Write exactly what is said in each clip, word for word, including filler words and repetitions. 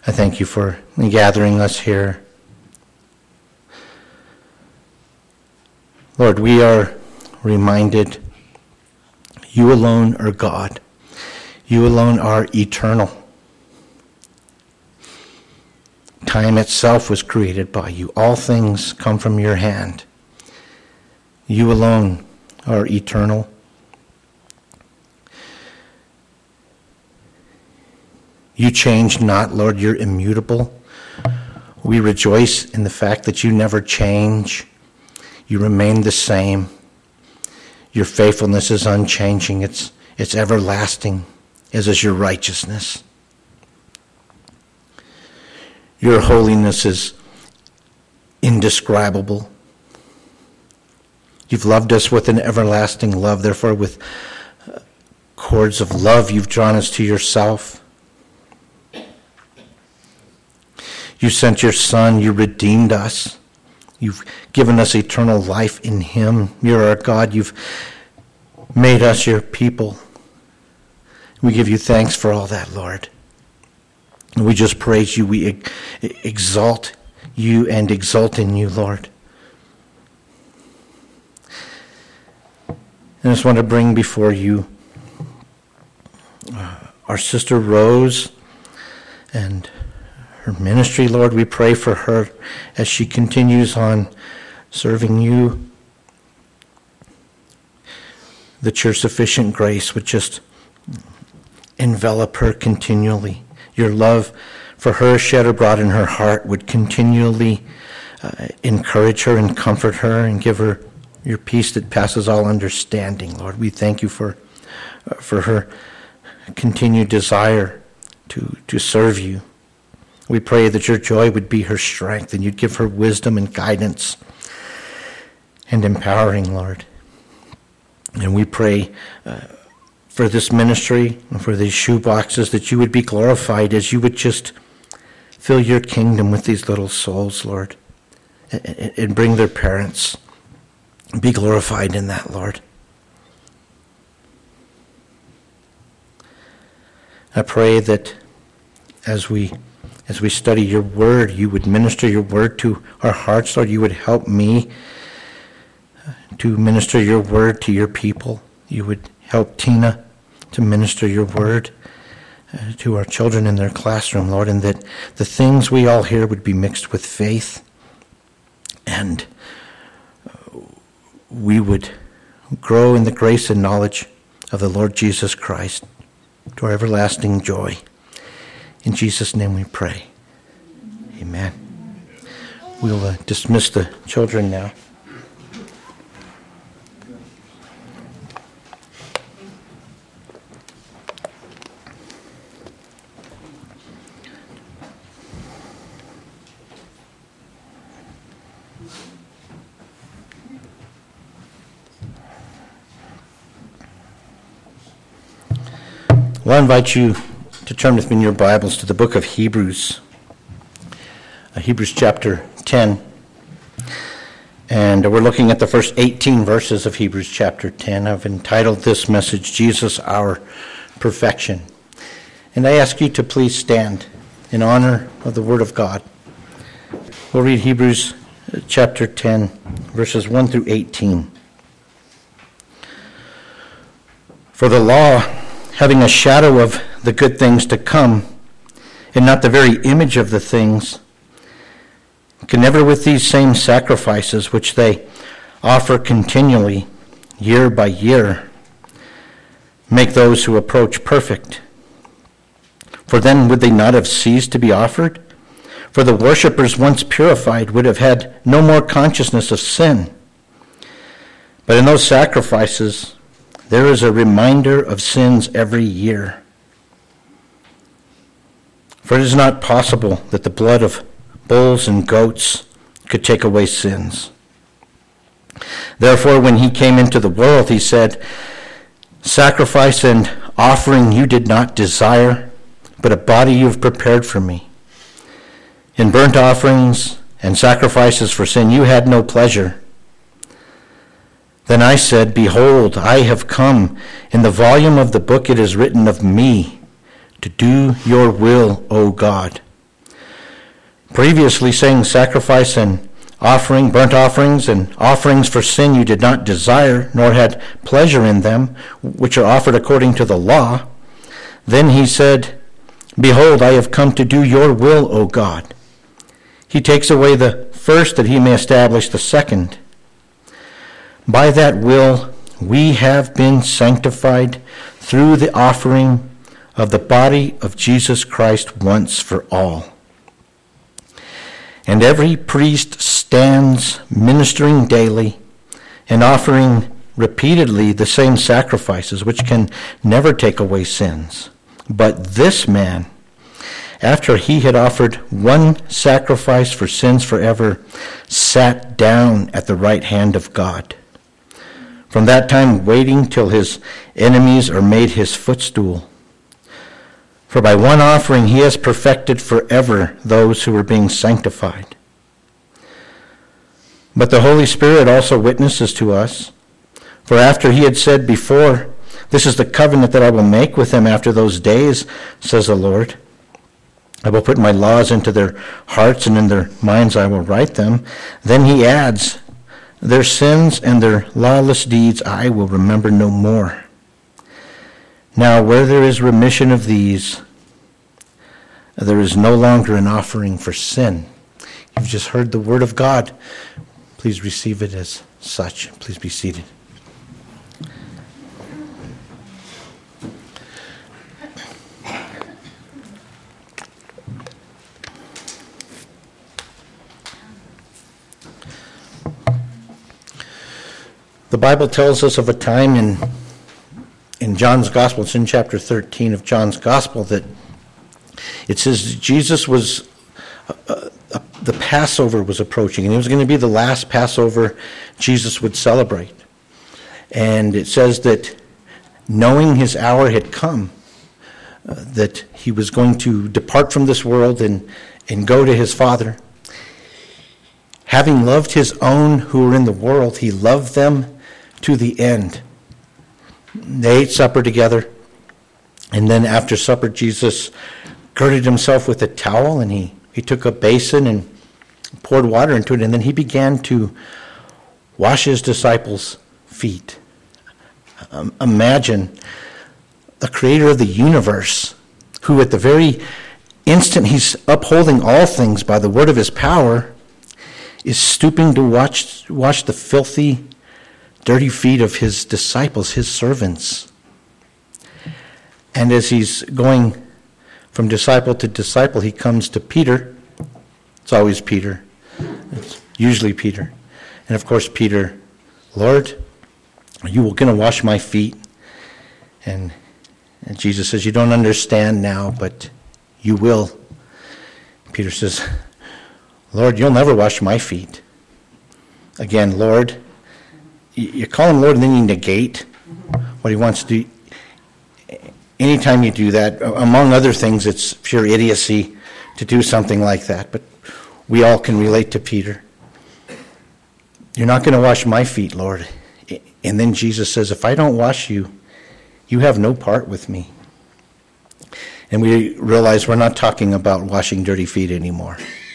I thank you for gathering us here. Lord, we are reminded you alone are God. You alone are eternal. Time itself was created by you. All things come from your hand. You alone are eternal. You change not, Lord, you're immutable. We rejoice in the fact that you never change. You remain the same. Your faithfulness is unchanging. It's, it's everlasting, as is your righteousness. Your holiness is indescribable. You've loved us with an everlasting love. Therefore, with cords of love, you've drawn us to yourself. You sent your Son. You redeemed us. You've given us eternal life in him. You're our God. You've made us your people. We give you thanks for all that, Lord. And we just praise you. We exalt you and exult in you, Lord. And I just want to bring before you uh, our sister Rose and her ministry, Lord. We pray for her as she continues on serving you. That your sufficient grace would just envelop her continually. Your love for her shed abroad in her heart would continually uh, encourage her and comfort her and give her your peace that passes all understanding, Lord. We thank you for uh, for her continued desire to, to serve you. We pray that your joy would be her strength and you'd give her wisdom and guidance and empowering, Lord. And we pray uh, for this ministry and for these shoe boxes that you would be glorified as you would just fill your kingdom with these little souls, Lord, and, and bring their parents. Be glorified in that, Lord. I pray that as we as we study your word, you would minister your word to our hearts, Lord. You would help me to minister your word to your people. You would help Tina to minister your word uh, to our children in their classroom, Lord, and that the things we all hear would be mixed with faith, and we would grow in the grace and knowledge of the Lord Jesus Christ to our everlasting joy. In Jesus' name we pray. Amen. We'll uh, dismiss the children now. Well, I invite you to turn with me in your Bibles to the book of Hebrews, uh, Hebrews chapter ten. And we're looking at the first eighteen verses of Hebrews chapter ten. I've entitled this message, Jesus, Our Perfection. And I ask you to please stand in honor of the Word of God. We'll read Hebrews chapter ten, verses one through eighteen. For the law, having a shadow of the good things to come, and not the very image of the things, can never with these same sacrifices which they offer continually, year by year, make those who approach perfect. For then would they not have ceased to be offered? For the worshippers once purified would have had no more consciousness of sin. But in those sacrifices, there is a reminder of sins every year. For it is not possible that the blood of bulls and goats could take away sins. Therefore, when he came into the world, he said, Sacrifice and offering you did not desire, but a body you have prepared for me. In burnt offerings and sacrifices for sin you had no pleasure. Then I said, Behold, I have come. In the volume of the book it is written of me, to do your will, O God. Previously saying sacrifice and offering, burnt offerings and offerings for sin you did not desire, nor had pleasure in them, which are offered according to the law. Then he said, Behold, I have come to do your will, O God. He takes away the first that he may establish the second. By that will we have been sanctified through the offering of the body of Jesus Christ once for all. And every priest stands ministering daily and offering repeatedly the same sacrifices, which can never take away sins. But this man, after he had offered one sacrifice for sins forever, sat down at the right hand of God. From that time waiting till his enemies are made his footstool. For by one offering he has perfected forever those who are being sanctified. But the Holy Spirit also witnesses to us. For after he had said before, This is the covenant that I will make with them after those days, says the Lord. I will put my laws into their hearts, and in their minds I will write them. Then he adds, Their sins and their lawless deeds I will remember no more. Now, where there is remission of these, there is no longer an offering for sin. You've just heard the word of God. Please receive it as such. Please be seated. The Bible tells us of a time in in John's Gospel, it's in chapter thirteen of John's Gospel, that it says Jesus was, uh, uh, the Passover was approaching, and it was going to be the last Passover Jesus would celebrate. And it says that knowing his hour had come, uh, that he was going to depart from this world and, and go to his Father. Having loved his own who were in the world, he loved them to the end. They ate supper together, and then after supper, Jesus girded himself with a towel, and he, he took a basin and poured water into it, and then he began to wash his disciples' feet. Um, imagine the creator of the universe, who at the very instant he's upholding all things by the word of his power, is stooping to watch, wash the filthy, dirty feet of his disciples, his servants. And as he's going from disciple to disciple, he comes to Peter. It's always Peter. It's usually Peter. And of course, Peter, Lord, are you going to wash my feet? And, and Jesus says, you don't understand now, but you will. Peter says, Lord, you'll never wash my feet. Again, Lord, you call him Lord and then you negate what he wants to do. Anytime you do that, among other things, it's pure idiocy to do something like that. But we all can relate to Peter. You're not going to wash my feet, Lord. And then Jesus says, if I don't wash you, you have no part with me. And we realize we're not talking about washing dirty feet anymore.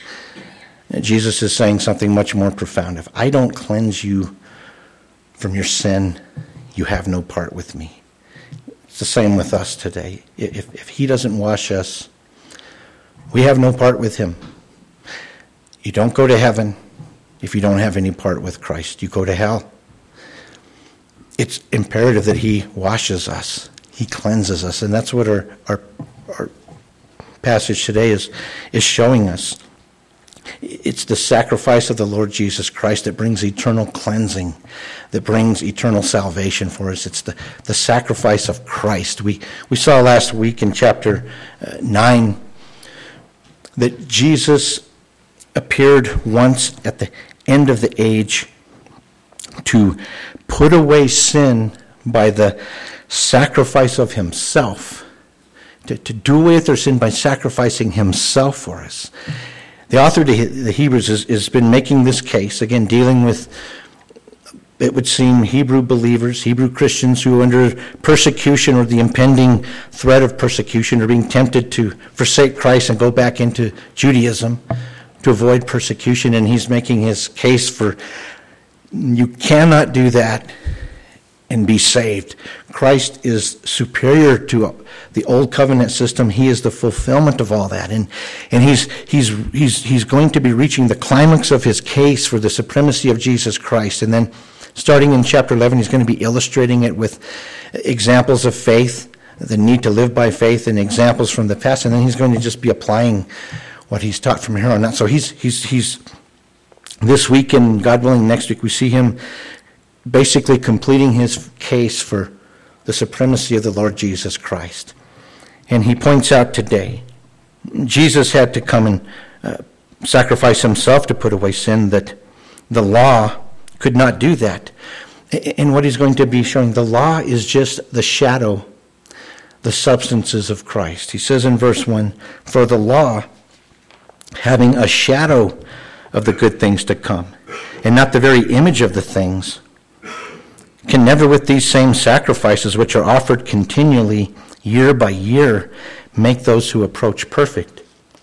Jesus is saying something much more profound. If I don't cleanse you from your sin, you have no part with me. It's the same with us today. If, if he doesn't wash us, we have no part with him. You don't go to heaven if you don't have any part with Christ. You go to hell. It's imperative that he washes us. He cleanses us. And that's what our, our, our passage today is, is showing us. It's the sacrifice of the Lord Jesus Christ that brings eternal cleansing, that brings eternal salvation for us. It's the, the sacrifice of Christ. We, we saw last week in chapter uh, nine that Jesus appeared once at the end of the age to put away sin by the sacrifice of himself, to, to do away with our sin by sacrificing himself for us. The author of the Hebrews has, has been making this case, again, dealing with, it would seem, Hebrew believers, Hebrew Christians who are under persecution or the impending threat of persecution are being tempted to forsake Christ and go back into Judaism. to avoid persecution, and he's making his case for you cannot do that and be saved. Christ is superior to the old covenant system. He is the fulfillment of all that. And and he's he's he's he's going to be reaching the climax of his case for the supremacy of Jesus Christ. And then starting in chapter eleven, he's going to be illustrating it with examples of faith, the need to live by faith, and examples from the past. And then he's going to just be applying what he's taught from here on out. So he's he's he's this week, and God willing, next week, we see him basically completing his case for the supremacy of the Lord Jesus Christ. And he points out today, Jesus had to come and uh, sacrifice himself to put away sin, that the law could not do that. And what he's going to be showing, the law is just the shadow, the substances of Christ. He says in verse one, for the law, having a shadow of the good things to come, and not the very image of the things, can never with these same sacrifices, which are offered continually year by year, make those who approach perfect.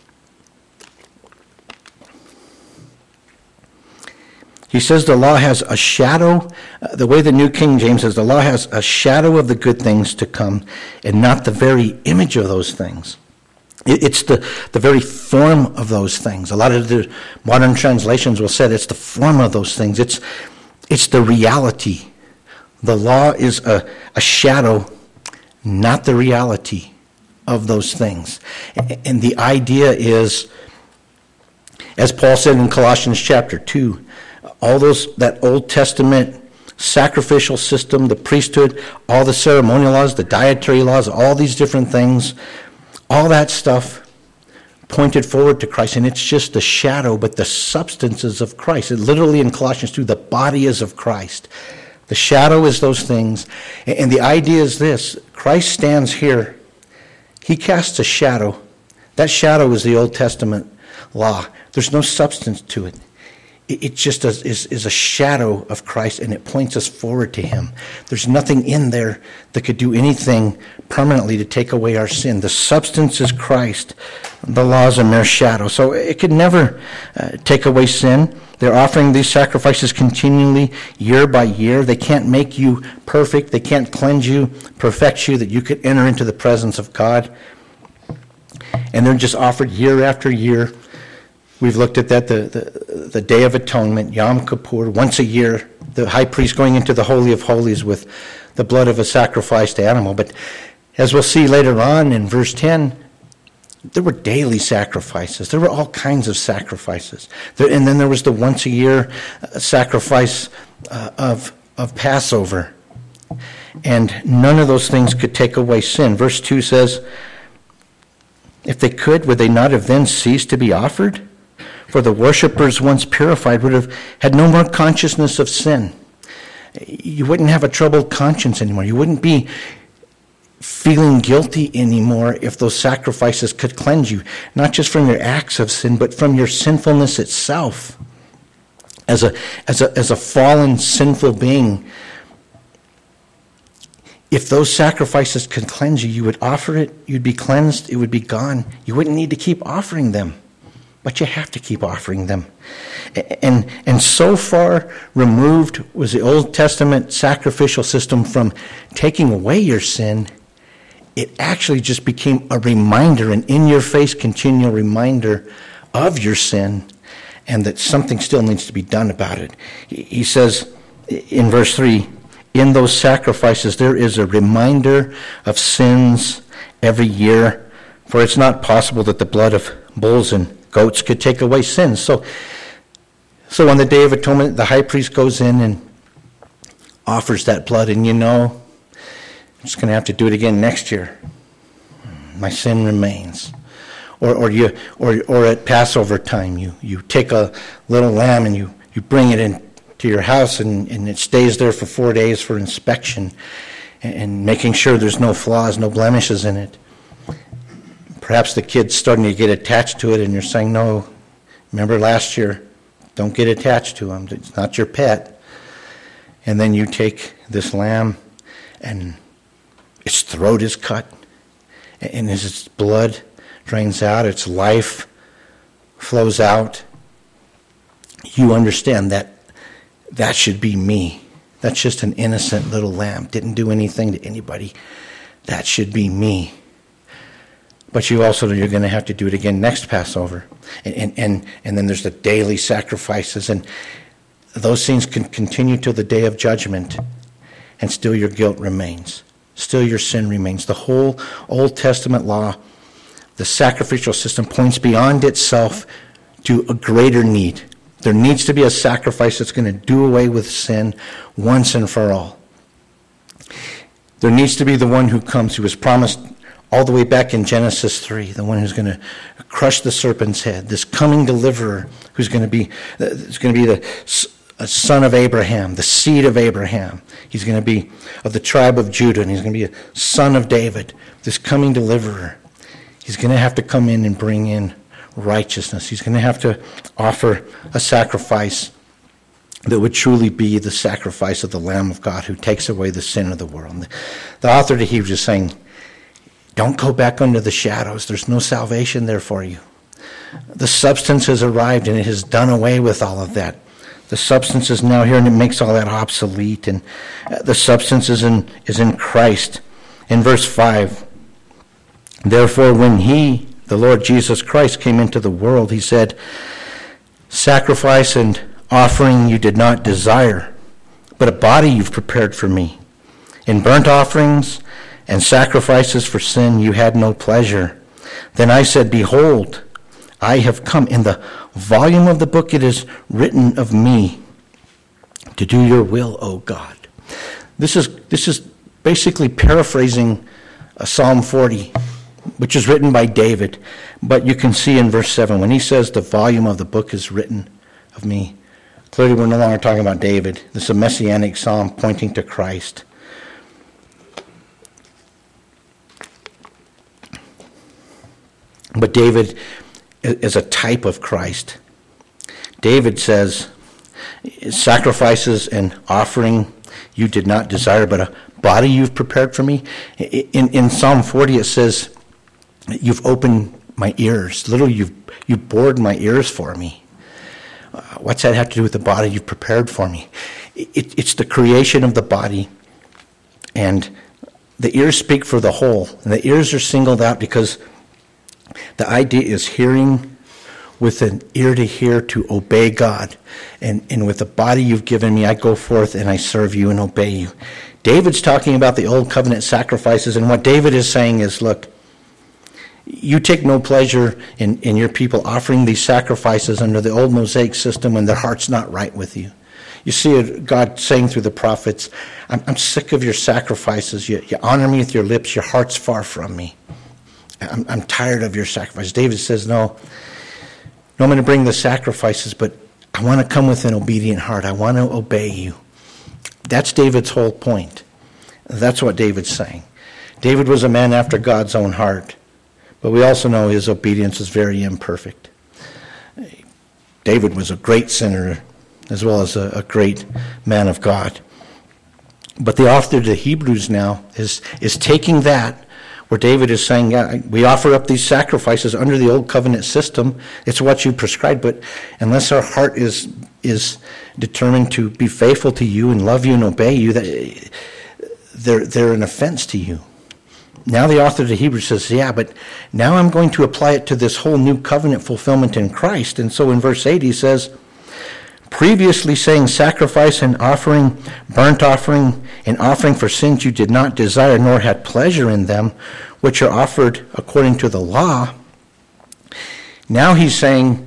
He says the law has a shadow, uh, the way the New King James says, the law has a shadow of the good things to come, and not the very image of those things. It's the, the very form of those things. A lot of the modern translations will say it's the form of those things. It's it's the reality. The law is a, a shadow, not the reality of those things. And the idea is, as Paul said in Colossians chapter two, all those that Old Testament sacrificial system, the priesthood, all the ceremonial laws, the dietary laws, all these different things, all that stuff pointed forward to Christ, and it's just the shadow, but the substances of Christ. It literally in Colossians two, the body is of Christ. The shadow is those things. And the idea is this: Christ stands here. He casts a shadow. That shadow is the Old Testament law. There's no substance to it. It just is, is, is a shadow of Christ, and it points us forward to him. There's nothing in there that could do anything permanently to take away our sin. The substance is Christ. The law is a mere shadow. So it could never uh, take away sin. They're offering these sacrifices continually, year by year. They can't make you perfect. They can't cleanse you, perfect you, that you could enter into the presence of God. And they're just offered year after year. We've looked at that, the, the, the Day of Atonement, Yom Kippur, once a year, the high priest going into the Holy of Holies with the blood of a sacrificed animal. But as we'll see later on in verse ten, there were daily sacrifices. There were all kinds of sacrifices. There, and then there was the once a year sacrifice uh, of, of Passover. And none of those things could take away sin. Verse two says, if they could, would they not have then ceased to be offered? For the worshipers, once purified, would have had no more consciousness of sin. You wouldn't have a troubled conscience anymore. You wouldn't be feeling guilty anymore if those sacrifices could cleanse you, not just from your acts of sin, but from your sinfulness itself. As a as a as a fallen, sinful being, if those sacrifices could cleanse you, you would offer it, you'd be cleansed, it would be gone. You wouldn't need to keep offering them. But you have to keep offering them. And, and so far removed was the Old Testament sacrificial system from taking away your sin, it actually just became a reminder, an in-your-face continual reminder of your sin, and that something still needs to be done about it. He says in verse three, in those sacrifices there is a reminder of sins every year, for it's not possible that the blood of bulls and goats could take away sins. So, so on the Day of Atonement, the high priest goes in and offers that blood, and you know, I'm just going to have to do it again next year. My sin remains. Or, or you, or, or at Passover time, you, you take a little lamb and you, you bring it in to your house, and, and it stays there for four days for inspection, and, and making sure there's no flaws, no blemishes in it. Perhaps the kid's starting to get attached to it, and you're saying, no, remember last year, don't get attached to him. It's not your pet. And then you take this lamb, and its throat is cut, and as its blood drains out, its life flows out, you understand that that should be me. That's just an innocent little lamb. Didn't do anything to anybody. That should be me. But you also know you're going to have to do it again next Passover. And, and, and, and then there's the daily sacrifices. And those things can continue till the day of judgment. And still your guilt remains. Still your sin remains. The whole Old Testament law, the sacrificial system, points beyond itself to a greater need. There needs to be a sacrifice that's going to do away with sin once and for all. There needs to be the one who comes, who was promised all the way back in Genesis three, the one who's going to crush the serpent's head, this coming deliverer who's going to be, it's going to be the a son of Abraham, the seed of Abraham. He's going to be of the tribe of Judah, and he's going to be a son of David, this coming deliverer. He's going to have to come in and bring in righteousness. He's going to have to offer a sacrifice that would truly be the sacrifice of the Lamb of God who takes away the sin of the world. The author to Hebrews is saying, don't go back under the shadows. There's no salvation there for you. The substance has arrived and it has done away with all of that. The substance is now here and it makes all that obsolete. And the substance is in, is in Christ. In verse five, therefore when he, the Lord Jesus Christ, came into the world, he said, sacrifice and offering you did not desire, but a body you've prepared for me. In burnt offerings and sacrifices for sin you had no pleasure. Then I said, behold, I have come. In the volume of the book it is written of me to do your will, O God. This is this is basically paraphrasing uh, Psalm forty, which is written by David. But you can see in verse seven, when he says the volume of the book is written of me, clearly we're no longer talking about David. This is a messianic psalm pointing to Christ. But David is a type of Christ. David says, sacrifices and offering you did not desire, but a body you've prepared for me. In, in Psalm forty it says, you've opened my ears. Literally, you've, you've bored my ears for me. Uh, what's that have to do with the body you've prepared for me? It, it's the creation of the body. And the ears speak for the whole. And the ears are singled out because the idea is hearing with an ear to hear, to obey God. And, and with the body you've given me, I go forth and I serve you and obey you. David's talking about the old covenant sacrifices, and what David is saying is, look, you take no pleasure in, in your people offering these sacrifices under the old Mosaic system when their heart's not right with you. You see it, God saying through the prophets, I'm, I'm sick of your sacrifices. You, you honor me with your lips. Your heart's far from me. I'm, I'm tired of your sacrifices. David says, no, no, I'm going to bring the sacrifices, but I want to come with an obedient heart. I want to obey you. That's David's whole point. That's what David's saying. David was a man after God's own heart, but we also know his obedience is very imperfect. David was a great sinner as well as a, a great man of God. But the author to Hebrews now is, is taking that where David is saying, yeah, we offer up these sacrifices under the old covenant system. It's what you prescribed, but unless our heart is is determined to be faithful to you and love you and obey you, that they're they're an offense to you. Now the author to Hebrews says, yeah, but now I'm going to apply it to this whole new covenant fulfillment in Christ. And so in verse eight he says, previously saying sacrifice and offering, burnt offering, and offering for sins you did not desire, nor had pleasure in them, which are offered according to the law. Now he's saying,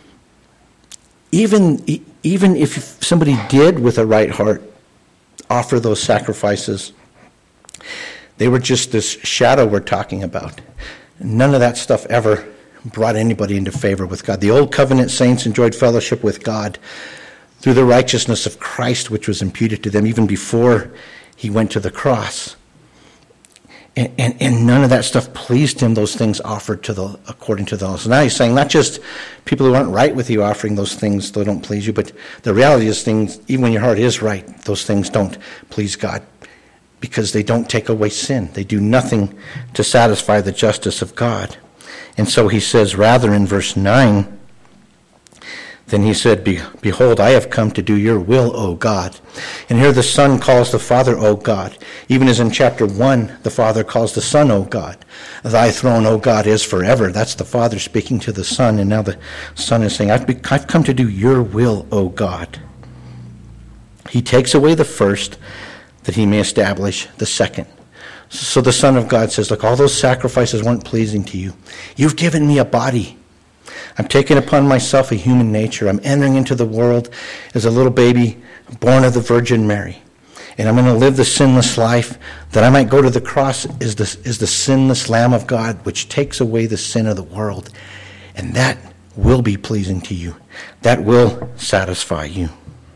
even, even if somebody did with a right heart offer those sacrifices, they were just this shadow we're talking about. None of that stuff ever brought anybody into favor with God. The old covenant saints enjoyed fellowship with God through the righteousness of Christ, which was imputed to them even before he went to the cross. And, and, and none of that stuff pleased him, those things offered to the according to the law. So now he's saying not just people who aren't right with you offering those things, they don't please you, but the reality is things, even when your heart is right, those things don't please God because they don't take away sin. They do nothing to satisfy the justice of God. And so he says, rather in verse nine, Then he said, Be- Behold, I have come to do your will, O God. And here the Son calls the Father, O God. Even as in chapter one, the Father calls the Son, O God. Thy throne, O God, is forever. That's the Father speaking to the Son. And now the Son is saying, I've, be- I've come to do your will, O God. He takes away the first that he may establish the second. So the Son of God says, look, all those sacrifices weren't pleasing to you. You've given me a body. I'm taking upon myself a human nature. I'm entering into the world as a little baby born of the Virgin Mary. And I'm going to live the sinless life that I might go to the cross as the, as the sinless Lamb of God, which takes away the sin of the world. And that will be pleasing to you. That will satisfy you.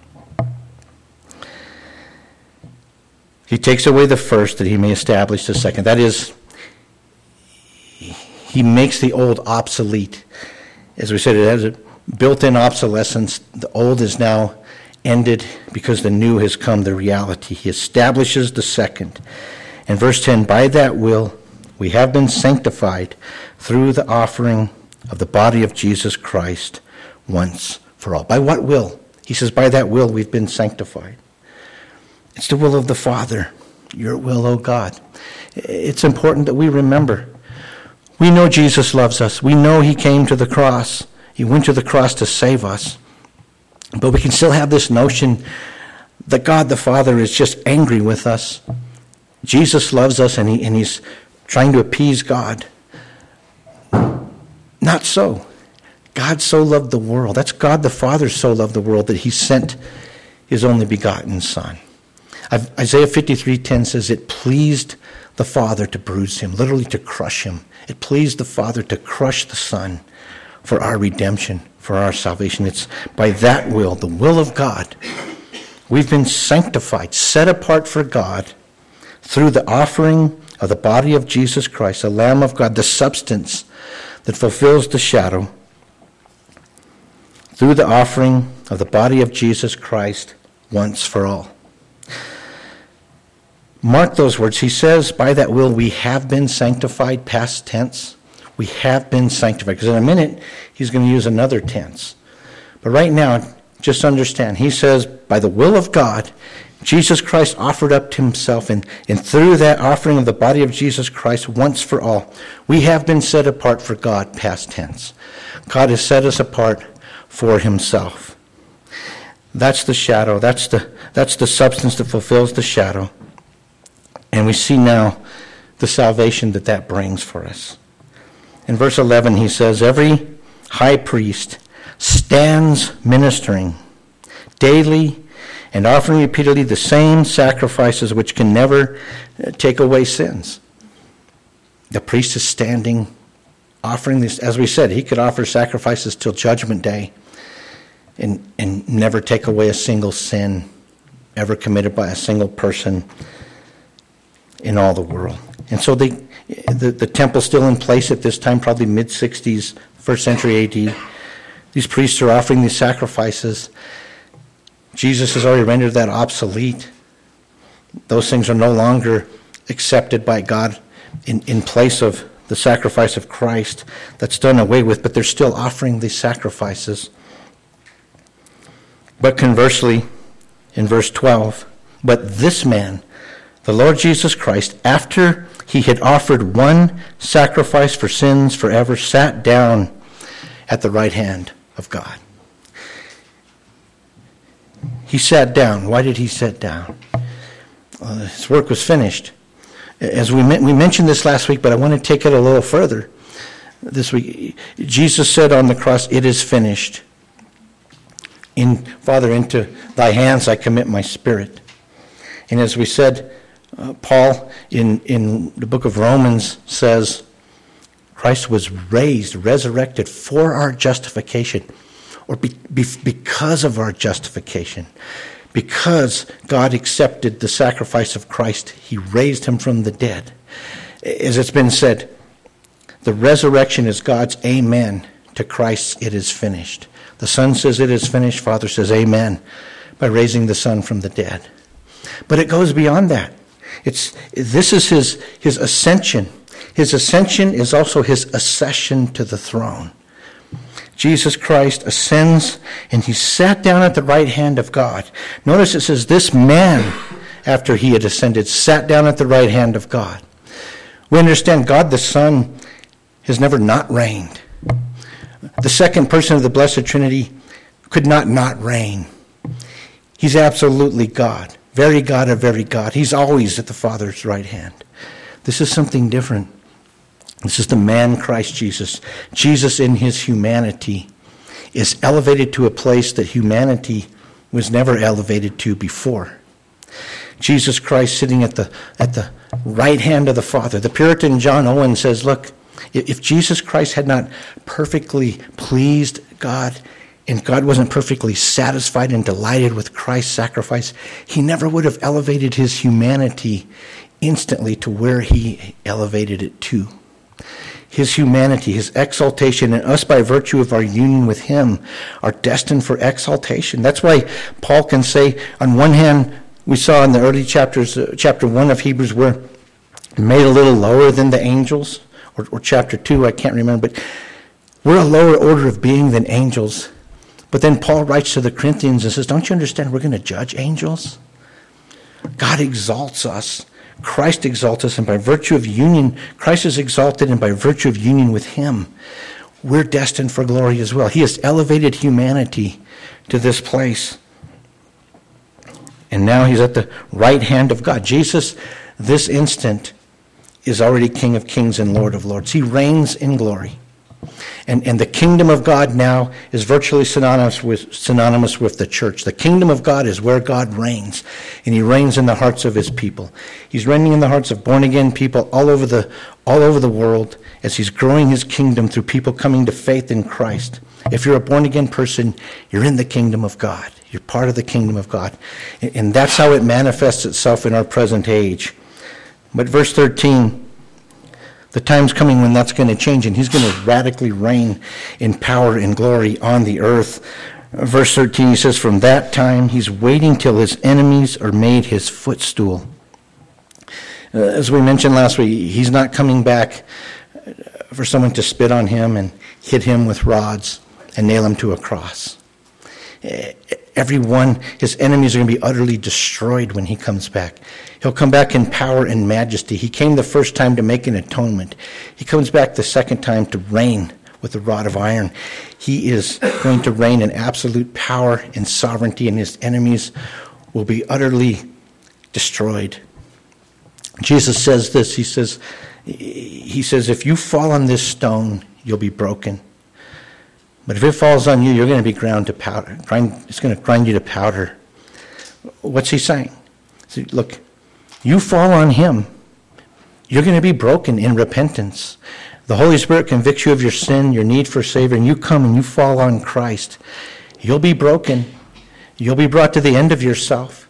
He takes away the first that he may establish the second. That is, he makes the old obsolete. As we said, it has a built-in obsolescence. The old is now ended because the new has come, the reality. He establishes the second. In verse ten, by that will we have been sanctified through the offering of the body of Jesus Christ once for all. By what will? He says, by that will we've been sanctified. It's the will of the Father, your will, O God. It's important that we remember. We know Jesus loves us. We know he came to the cross. He went to the cross to save us. But we can still have this notion that God the Father is just angry with us. Jesus loves us and, he, and he's trying to appease God. Not so. God so loved the world. That's God the Father so loved the world that he sent his only begotten Son. Isaiah fifty-three ten says, it pleased the Father to bruise him, literally to crush him. It pleased the Father to crush the Son for our redemption, for our salvation. It's by that will, the will of God, we've been sanctified, set apart for God through the offering of the body of Jesus Christ, the Lamb of God, the substance that fulfills the shadow, through the offering of the body of Jesus Christ once for all. Mark those words. He says, by that will we have been sanctified, past tense. We have been sanctified. Because in a minute, he's going to use another tense. But right now, just understand, he says, by the will of God, Jesus Christ offered up to himself, and, and through that offering of the body of Jesus Christ once for all, we have been set apart for God, past tense. God has set us apart for himself. That's the shadow. That's the, that's the substance that fulfills the shadow. And we see now the salvation that that brings for us. In verse eleven, he says, every high priest stands ministering daily and offering repeatedly the same sacrifices which can never take away sins. The priest is standing, offering these, as we said, he could offer sacrifices till Judgment Day and, and never take away a single sin ever committed by a single person in all the world. And so they, the, the temple's still in place at this time, probably mid-sixties, first century A D. These priests are offering these sacrifices. Jesus has already rendered that obsolete. Those things are no longer accepted by God in, in place of the sacrifice of Christ. That's done away with, but they're still offering these sacrifices. But conversely, in verse twelve, but this man, the Lord Jesus Christ, after he had offered one sacrifice for sins forever, sat down at the right hand of God. He sat down. Why did he sit down? Well, his work was finished. As we we mentioned this last week, but I want to take it a little further. This week, Jesus said on the cross, it is finished. In Father, into thy hands I commit my spirit. And as we said, Uh, Paul, in, in the book of Romans, says Christ was raised, resurrected for our justification, or be, be, because of our justification. Because God accepted the sacrifice of Christ, he raised him from the dead. As it's been said, the resurrection is God's amen to Christ's it is finished. The Son says it is finished, Father says amen by raising the Son from the dead. But it goes beyond that. It's this is his, his ascension. His ascension is also his accession to the throne. Jesus Christ ascends and he sat down at the right hand of God. Notice it says this man, after he had ascended, sat down at the right hand of God. We understand God the Son has never not reigned. The second person of the Blessed Trinity could not not reign. He's absolutely God, very God of very God. He's always at the Father's right hand. This is something different. This is the man Christ Jesus. Jesus in his humanity is elevated to a place that humanity was never elevated to before. Jesus Christ sitting at the at the right hand of the Father. The Puritan John Owen says, look, if Jesus Christ had not perfectly pleased God, and God wasn't perfectly satisfied and delighted with Christ's sacrifice, he never would have elevated his humanity instantly to where he elevated it to. His humanity, his exaltation, and us by virtue of our union with him are destined for exaltation. That's why Paul can say, on one hand, we saw in the early chapters, uh, chapter one of Hebrews, we're made a little lower than the angels, or, or chapter two, I can't remember, but we're a lower order of being than angels. But then Paul writes to the Corinthians and says, don't you understand we're going to judge angels? God exalts us. Christ exalts us, and by virtue of union, Christ is exalted, and by virtue of union with him, we're destined for glory as well. He has elevated humanity to this place. And now he's at the right hand of God. Jesus, this instant, is already King of Kings and Lord of Lords. He reigns in glory. And, and the kingdom of God now is virtually synonymous with, synonymous with the church. The kingdom of God is where God reigns, and he reigns in the hearts of his people. He's reigning in the hearts of born-again people all over the all over the world as he's growing his kingdom through people coming to faith in Christ. If you're a born-again person, you're in the kingdom of God. You're part of the kingdom of God. And, and that's how it manifests itself in our present age. But verse thirteen, the time's coming when that's going to change, and he's going to radically reign in power and glory on the earth. Verse thirteen, he says, from that time he's waiting till his enemies are made his footstool. Uh, as we mentioned last week, he's not coming back for someone to spit on him and hit him with rods and nail him to a cross. Everyone, his enemies are going to be utterly destroyed when he comes back. He'll come back in power and majesty. He came the first time to make an atonement. He comes back the second time to reign with a rod of iron. He is going to reign in absolute power and sovereignty, and his enemies will be utterly destroyed. Jesus says this. He says, he says, if you fall on this stone, you'll be broken. But if it falls on you, you're going to be ground to powder. Grind, it's going to grind you to powder. What's he saying? See, look, you fall on him, you're going to be broken in repentance. The Holy Spirit convicts you of your sin, your need for Savior, and you come and you fall on Christ. You'll be broken. You'll be brought to the end of yourself.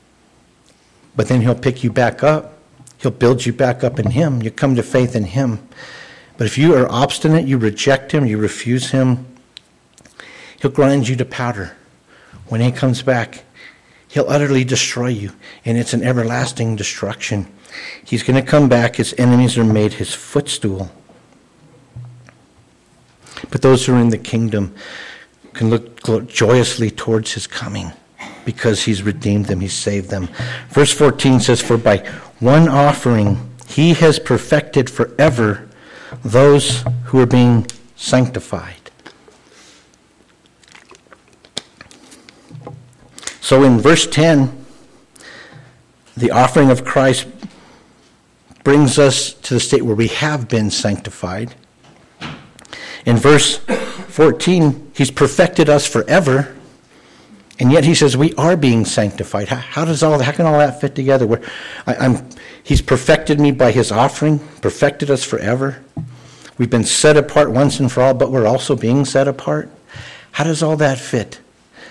But then he'll pick you back up. He'll build you back up in him. You come to faith in him. But if you are obstinate, you reject him, you refuse him, he'll grind you to powder. When he comes back, he'll utterly destroy you, and it's an everlasting destruction. He's going to come back. His enemies are made his footstool. But those who are in the kingdom can look joyously towards his coming because he's redeemed them, he's saved them. Verse fourteen says, for by one offering he has perfected forever those who are being sanctified. So in verse ten, the offering of Christ brings us to the state where we have been sanctified. In verse fourteen, he's perfected us forever, and yet he says we are being sanctified. How, how does all how can all that fit together? Where I, I'm, he's perfected me by his offering, perfected us forever. We've been set apart once and for all, but we're also being set apart. How does all that fit?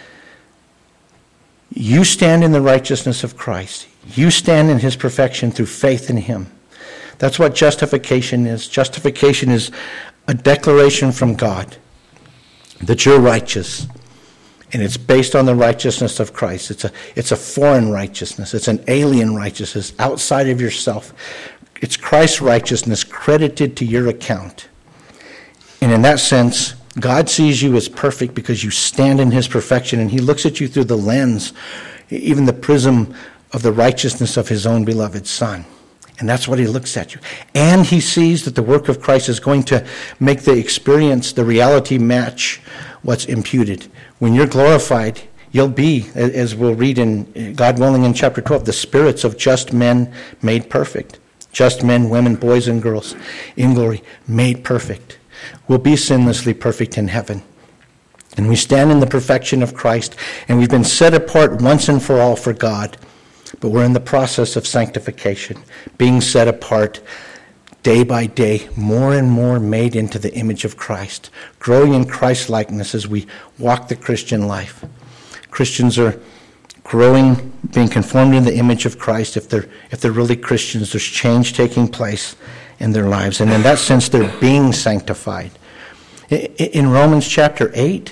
You stand in the righteousness of Christ. You stand in his perfection through faith in him. That's what justification is. Justification is a declaration from God that you're righteous, and it's based on the righteousness of Christ. It's a, it's a foreign righteousness. It's an alien righteousness outside of yourself. It's Christ's righteousness credited to your account. And in that sense, God sees you as perfect because you stand in his perfection, and he looks at you through the lens, even the prism of the righteousness of his own beloved Son. And that's what he looks at you. And he sees that the work of Christ is going to make the experience, the reality match what's imputed. When you're glorified, you'll be, as we'll read in, God willing, in chapter twelve, the spirits of just men made perfect. Just men, women, boys, and girls in glory, made perfect. We'll be sinlessly perfect in heaven. And we stand in the perfection of Christ, and we've been set apart once and for all for God. But we're in the process of sanctification, being set apart day by day, more and more made into the image of Christ, growing in Christ's likeness as we walk the Christian life. Christians are growing, being conformed in the image of Christ. If they're if they're really Christians, there's change taking place in their lives. And in that sense, they're being sanctified. In Romans chapter eight,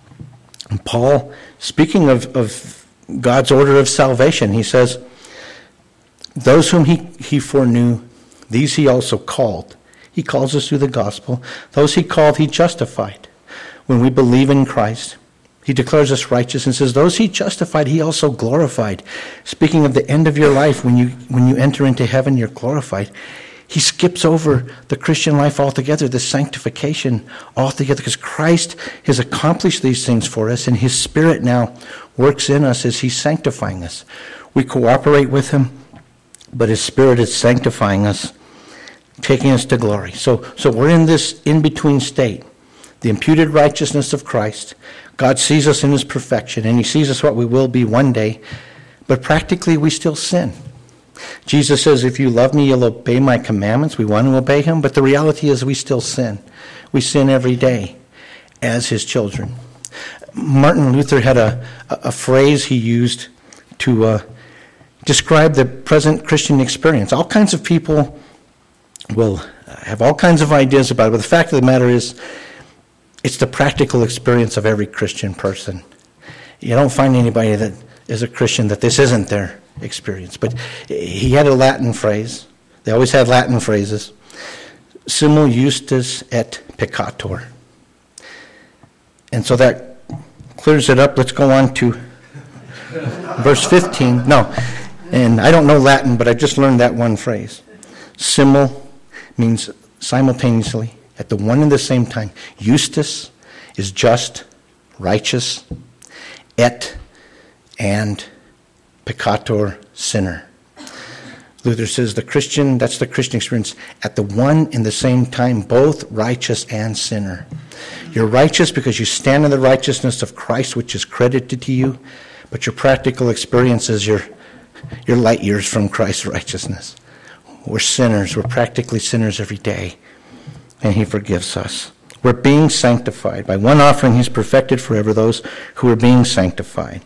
Paul, speaking of, of God's order of salvation, he says, those whom he, he foreknew, these he also called. He calls us through the gospel. Those he called, he justified. When we believe in Christ, he declares us righteous and says, those he justified, he also glorified. Speaking of the end of your life, when you when you enter into heaven, you're glorified. He skips over the Christian life altogether, the sanctification altogether, because Christ has accomplished these things for us, and his Spirit now works in us as he's sanctifying us. We cooperate with him, but his Spirit is sanctifying us, taking us to glory. So, so we're in this in-between state, the imputed righteousness of Christ. God sees us in his perfection, and he sees us what we will be one day, but practically we still sin. Jesus says, if you love me, you'll obey my commandments. We want to obey him, but the reality is we still sin. We sin every day as his children. Martin Luther had a, a phrase he used to uh, describe the present Christian experience. All kinds of people will have all kinds of ideas about it, but the fact of the matter is, it's the practical experience of every Christian person. You don't find anybody that is a Christian that this isn't their experience. But he had a Latin phrase. They always had Latin phrases. Simul justus et peccator. And so that clears it up. Let's go on to verse fifteen. No, and I don't know Latin, but I just learned that one phrase. Simul means simultaneously, at the one and the same time. Justus is just, righteous, et, and peccator, sinner. Luther says the Christian, that's the Christian experience, at the one and the same time, both righteous and sinner. You're righteous because you stand in the righteousness of Christ, which is credited to you, but your practical experience is you're, you're light years from Christ's righteousness. We're sinners. We're practically sinners every day, and he forgives us. We're being sanctified. By one offering, he's perfected forever those who are being sanctified.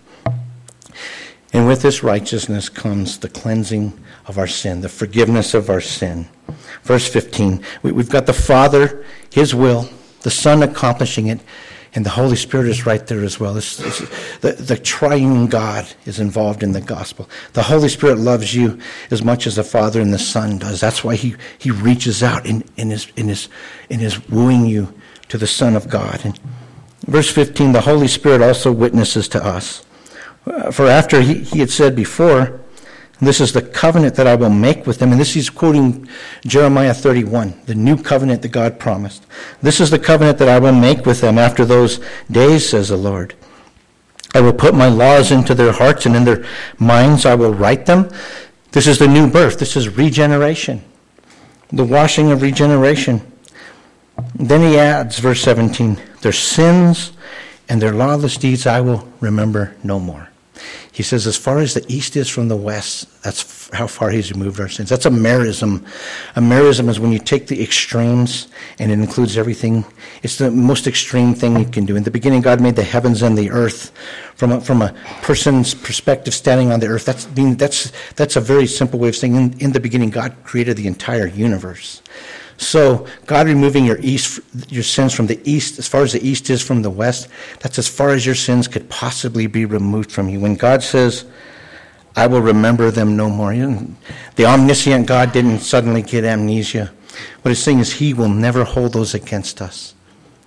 And with this righteousness comes the cleansing of our sin, the forgiveness of our sin. Verse fifteen, we, we've got the Father, his will, the Son accomplishing it, and the Holy Spirit is right there as well. This, this, the, the triune God is involved in the gospel. The Holy Spirit loves you as much as the Father and the Son does. That's why he, he reaches out in, in, his, in, his, in his wooing you to the Son of God. And verse fifteen, the Holy Spirit also witnesses to us. For after he, he had said before, this is the covenant that I will make with them. And this he's quoting Jeremiah thirty-one, the new covenant that God promised. This is the covenant that I will make with them after those days, says the Lord. I will put my laws into their hearts, and in their minds I will write them. This is the new birth. This is regeneration, the washing of regeneration. Then he adds, verse seventeen, their sins and their lawless deeds I will remember no more. He says, as far as the east is from the west, that's how far he's removed our sins. That's a merism. A merism is when you take the extremes and it includes everything. It's the most extreme thing you can do. In the beginning, God made the heavens and the earth. From a, from a person's perspective standing on the earth, that's, being, that's, that's a very simple way of saying in, in the beginning, God created the entire universe. So God removing your east, your sins from the east, as far as the east is from the west, that's as far as your sins could possibly be removed from you. When God says, I will remember them no more, you know, the omniscient God didn't suddenly get amnesia. What he's saying is he will never hold those against us.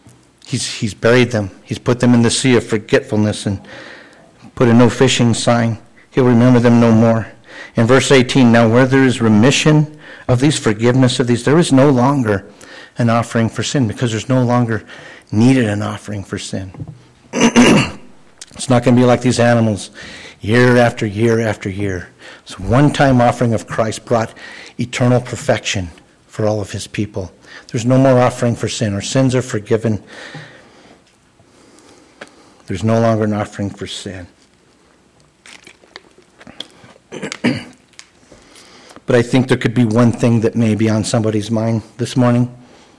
He's, he's buried them. He's put them in the sea of forgetfulness and put a no fishing sign. He'll remember them no more. In verse eighteen, now where there is remission of these, forgiveness of these, there is no longer an offering for sin, because there's no longer needed an offering for sin. It's not going to be like these animals year after year after year. It's a one-time offering of Christ brought eternal perfection for all of his people. There's no more offering for sin. Our sins are forgiven. There's no longer an offering for sin. But I think there could be one thing that may be on somebody's mind this morning.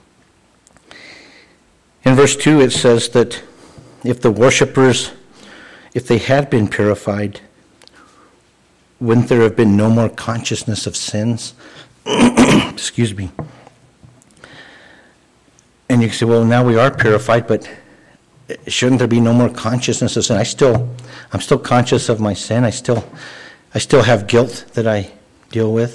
In verse two, it says that if the worshipers, if they had been purified, wouldn't there have been no more consciousness of sins? Excuse me. And you can say, well, now we are purified, but shouldn't there be no more consciousness of sin? I still, I'm still conscious of my sin. I still, I still have guilt that I deal with.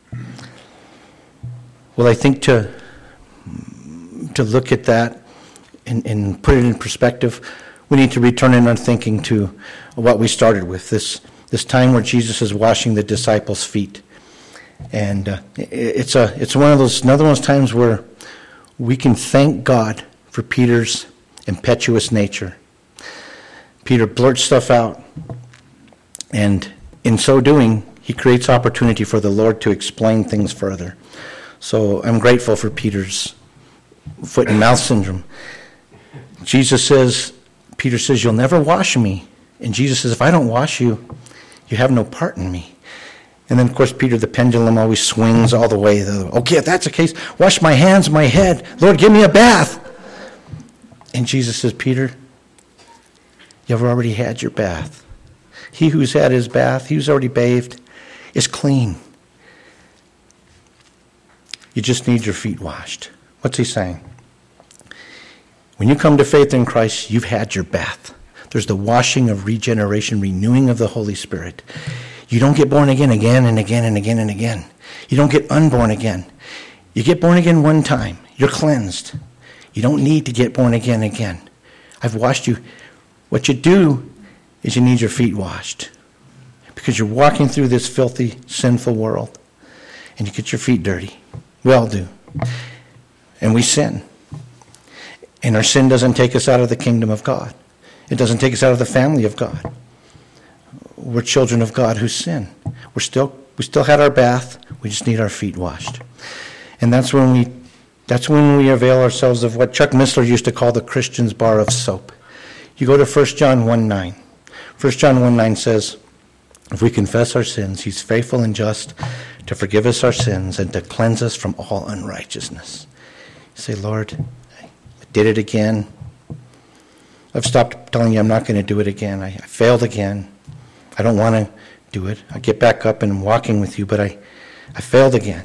Well, I think to to look at that and, and put it in perspective, we need to return in our thinking to what we started with, this this time where Jesus is washing the disciples' feet. And uh, it's a it's one of those another one of those times where we can thank God for Peter's impetuous nature. Peter blurts stuff out, and in so doing, he creates opportunity for the Lord to explain things further. So I'm grateful for Peter's foot and mouth syndrome. Jesus says, Peter says, you'll never wash me. And Jesus says, if I don't wash you, you have no part in me. And then, of course, Peter, the pendulum always swings all the way. The, okay, if that's the case, wash my hands, my head. Lord, give me a bath. And Jesus says, Peter, you've already had your bath. He who's had his bath, he who's already bathed, is clean. You just need your feet washed. What's he saying? When you come to faith in Christ, you've had your bath. There's the washing of regeneration, renewing of the Holy Spirit. You don't get born again again and again and again and again. You don't get unborn again. You get born again one time. You're cleansed. You don't need to get born again again. I've washed you. What you do is you need your feet washed, because you're walking through this filthy, sinful world, and you get your feet dirty. We all do. And we sin. And our sin doesn't take us out of the kingdom of God. It doesn't take us out of the family of God. We're children of God who sin. We're still we still had our bath. We just need our feet washed. And that's when we that's when we avail ourselves of what Chuck Missler used to call the Christian's bar of soap. You go to First John one nine. First John one nine says, if we confess our sins, he's faithful and just to forgive us our sins and to cleanse us from all unrighteousness. You say, Lord, I did it again. I've stopped telling you I'm not going to do it again. I, I failed again. I don't want to do it. I get back up and I'm walking with you, but I, I failed again.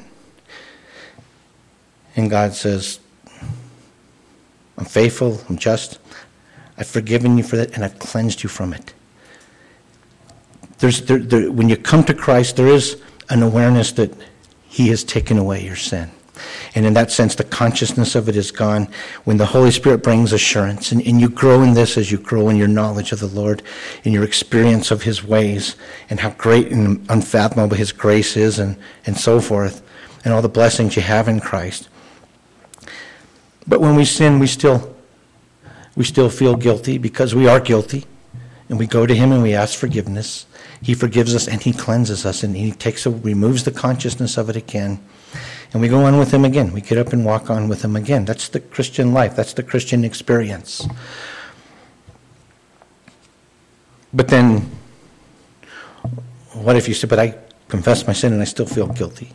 And God says, I'm faithful, I'm just. I've forgiven you for that, and I've cleansed you from it. There's, there, there, when you come to Christ, there is an awareness that he has taken away your sin. And in that sense, the consciousness of it is gone when the Holy Spirit brings assurance. And, and you grow in this as you grow in your knowledge of the Lord, in your experience of his ways, and how great and unfathomable his grace is, and, and so forth, and all the blessings you have in Christ. But when we sin, we still, we still feel guilty, because we are guilty. And we go to him and we ask forgiveness. He forgives us and he cleanses us, and he takes a, removes the consciousness of it again. And we go on with him again. We get up and walk on with him again. That's the Christian life. That's the Christian experience. But then, what if you say, but I confess my sin and I still feel guilty?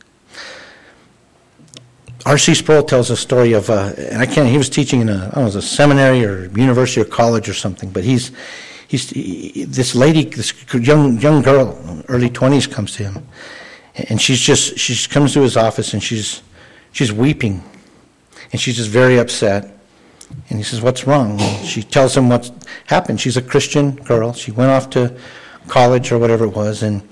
R C Sproul tells a story of, uh, and I can't, he was teaching in a, I don't know, it was a seminary or university or college or something, but he's, he's, he, this lady, this young young girl, early twenties, comes to him, and she's just, she comes to his office and she's, she's weeping, and she's just very upset, and he says, what's wrong? And she tells him what's happened. She's a Christian girl. She went off to college or whatever it was, and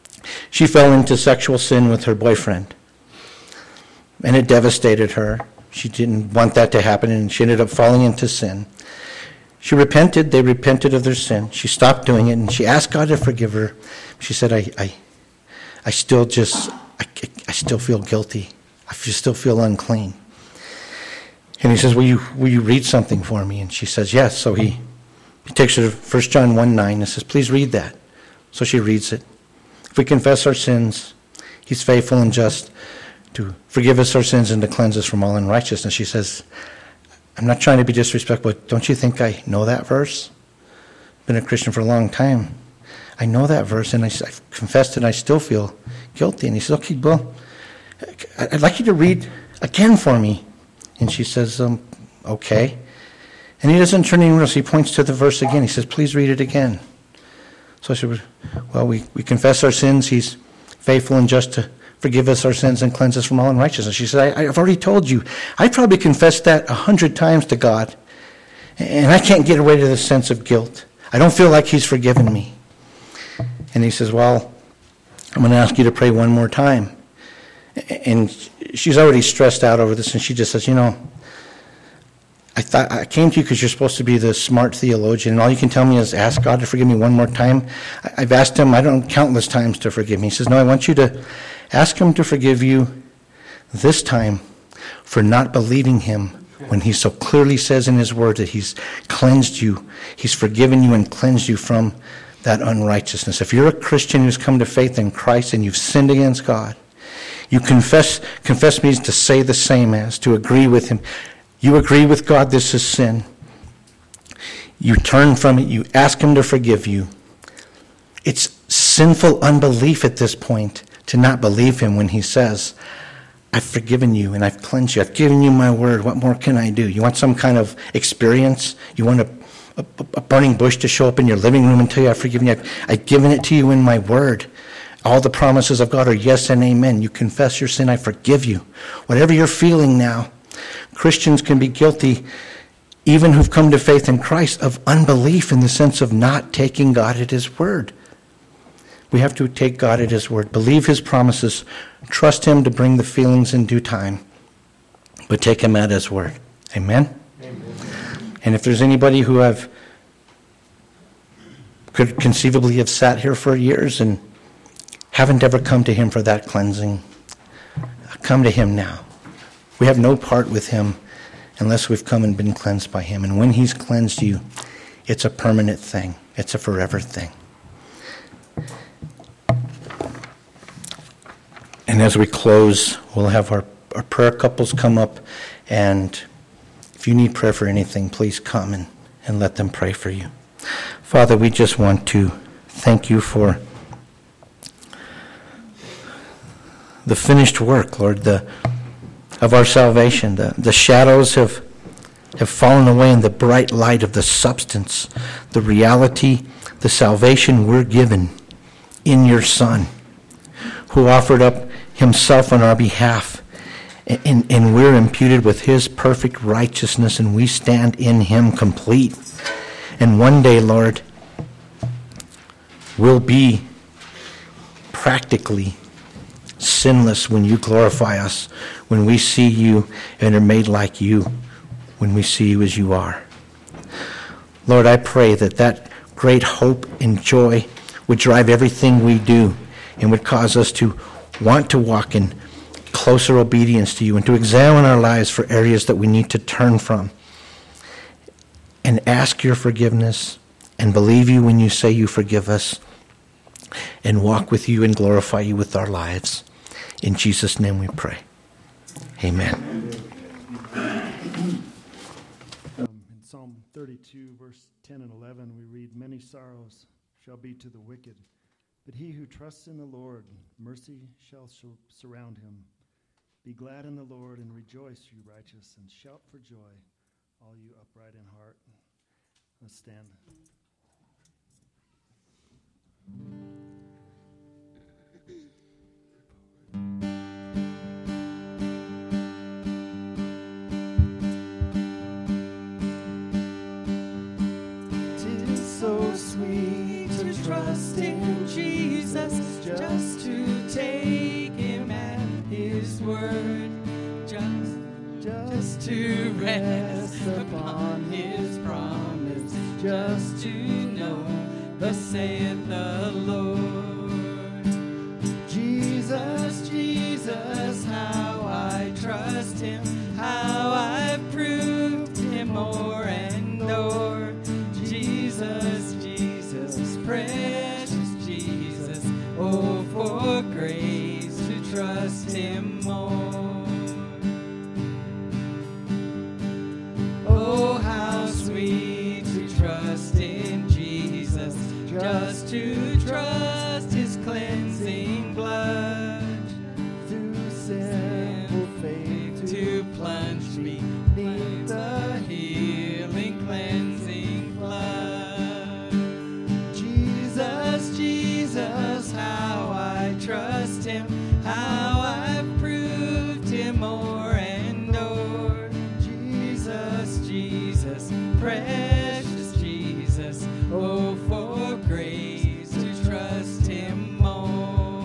she fell into sexual sin with her boyfriend. And it devastated her. She didn't want that to happen, and she ended up falling into sin. She repented. They repented of their sin. She stopped doing it, and she asked God to forgive her. She said, I I, I still just, I, I still feel guilty. I still feel unclean. And he says, will you, will you read something for me? And she says, yes. So he, he takes her to First John one nine and says, please read that. So she reads it. If we confess our sins, he's faithful and just to forgive us our sins and to cleanse us from all unrighteousness. She says, I'm not trying to be disrespectful, but don't you think I know that verse? Been a Christian for a long time. I know that verse, and I, I've confessed it, and I still feel guilty. And he says, okay, well, I'd like you to read again for me. And she says, um, okay. And he doesn't turn anywhere else. He points to the verse again. He says, please read it again. So I said, well, we, we confess our sins. He's faithful and just to forgive us our sins and cleanse us from all unrighteousness. She said, I, I've already told you. I probably confessed that a hundred times to God, and I can't get away to the sense of guilt. I don't feel like he's forgiven me. And he says, well, I'm going to ask you to pray one more time. And she's already stressed out over this, and she just says, you know, I thought I came to you because you're supposed to be the smart theologian, and all you can tell me is ask God to forgive me one more time. I've asked him, I don't countless times to forgive me. He says, no, I want you to ask him to forgive you this time for not believing him when he so clearly says in his word that he's cleansed you, he's forgiven you and cleansed you from that unrighteousness. If you're a Christian who's come to faith in Christ and you've sinned against God, you confess, confess means to say the same as, to agree with him. You agree with God this is sin. You turn from it. You ask him to forgive you. It's sinful unbelief at this point to not believe him when he says, I've forgiven you and I've cleansed you. I've given you my word. What more can I do? You want some kind of experience? You want a, a, a burning bush to show up in your living room and tell you I've forgiven you? I've, I've given it to you in my word. All the promises of God are yes and amen. You confess your sin, I forgive you. Whatever you're feeling now, Christians can be guilty, even who've come to faith in Christ, of unbelief in the sense of not taking God at his word. We have to take God at his word, believe his promises, trust him to bring the feelings in due time, but take him at his word. Amen? Amen. And if there's anybody who have could conceivably have sat here for years and haven't ever come to him for that cleansing, come to him now. We have no part with him unless we've come and been cleansed by him. And when he's cleansed you, it's a permanent thing. It's a forever thing. And as we close, we'll have our, our prayer couples come up. And if you need prayer for anything, please come and, and let them pray for you. Father, we just want to thank you for the finished work, Lord, the of our salvation. The, the shadows have, have fallen away in the bright light of the substance, the reality, the salvation we're given in your Son, who offered up himself on our behalf. And, and we're imputed with his perfect righteousness, and we stand in him complete. And one day, Lord, we'll be practically sinless when you glorify us, when we see you and are made like you, when we see you as you are. Lord, I pray that that great hope and joy would drive everything we do and would cause us to want to walk in closer obedience to you and to examine our lives for areas that we need to turn from and ask your forgiveness and believe you when you say you forgive us and walk with you and glorify you with our lives. In Jesus' name we pray. Amen. Um, in Psalm thirty-two, verse ten and eleven, we read, many sorrows shall be to the wicked, but he who trusts in the Lord, mercy shall surround him. Be glad in the Lord and rejoice, you righteous, and shout for joy, all you upright in heart. Let's stand. Tis so sweet to trust in Jesus, just to take him at his word, just just to rest upon his promise, just to know, thus saith the Lord. Jesus, Jesus, how I trust him, how I've proved him more and more. Jesus, Jesus, precious Jesus, oh, for grace to trust him more. Oh, how sweet to trust in Jesus, just to trust his cleansing blood. Through simple faith To plunge me in the healing, cleansing blood. Jesus, Jesus, how I trust him, how I've proved him more and more. Jesus, Jesus, precious Jesus, oh, for grace to trust him more.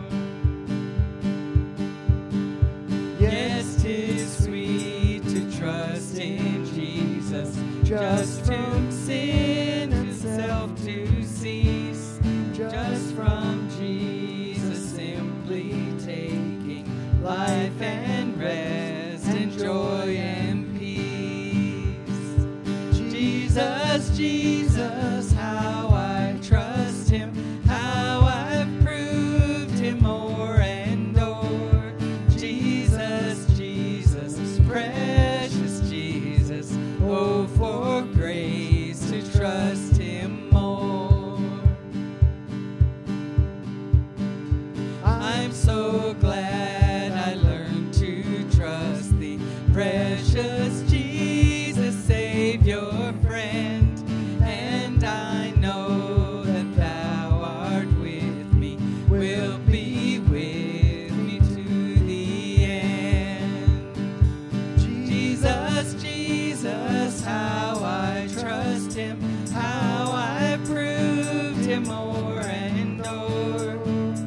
Yes, 'tis sweet to trust in Jesus, just from sin and self to cease, just from Jesus simply taking life and rest and joy and peace. Jesus, Jesus, how I trust him, how I've proved him more and more. Jesus, Jesus, precious Jesus, oh, for grace to trust him more. I'm so glad I learned to trust thee, precious Jesus, Savior, friend, and I know that thou art with me, will be with me to the end. Jesus, Jesus, how I trust him, how I proved him more and more.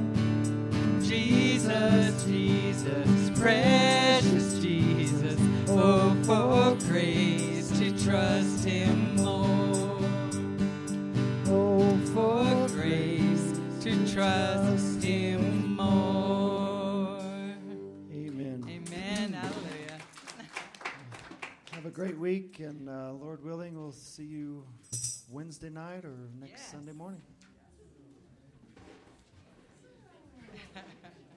Jesus, Jesus, precious Jesus, oh, for grace to trust him more. Oh, for grace to trust him more. Amen. Amen. Hallelujah. Have a great week, and uh, Lord willing, we'll see you Wednesday night or next Yes. Sunday morning.